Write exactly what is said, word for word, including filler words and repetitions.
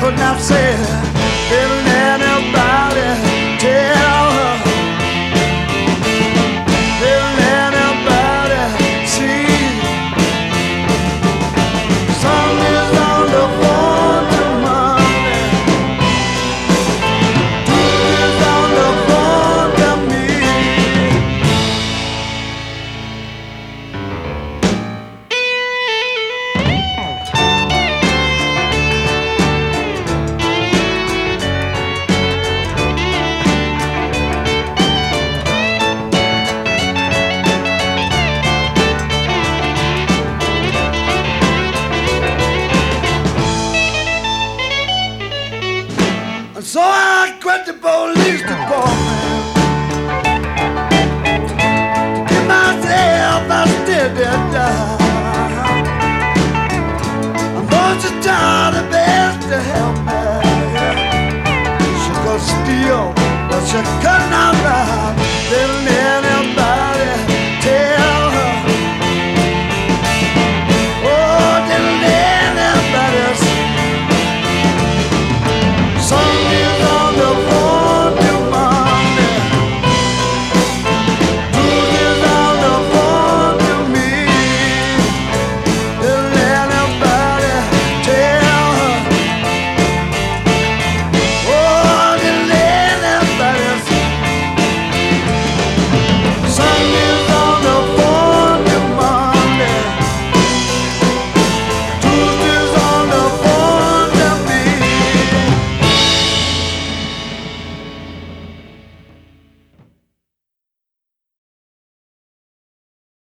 could not say, didn't anybody tell her, didn't anybody see. Sun is on the phone to money, truth is on the phone to me. So I quit the police department to give myself a steady job. I'm going to try the best to help.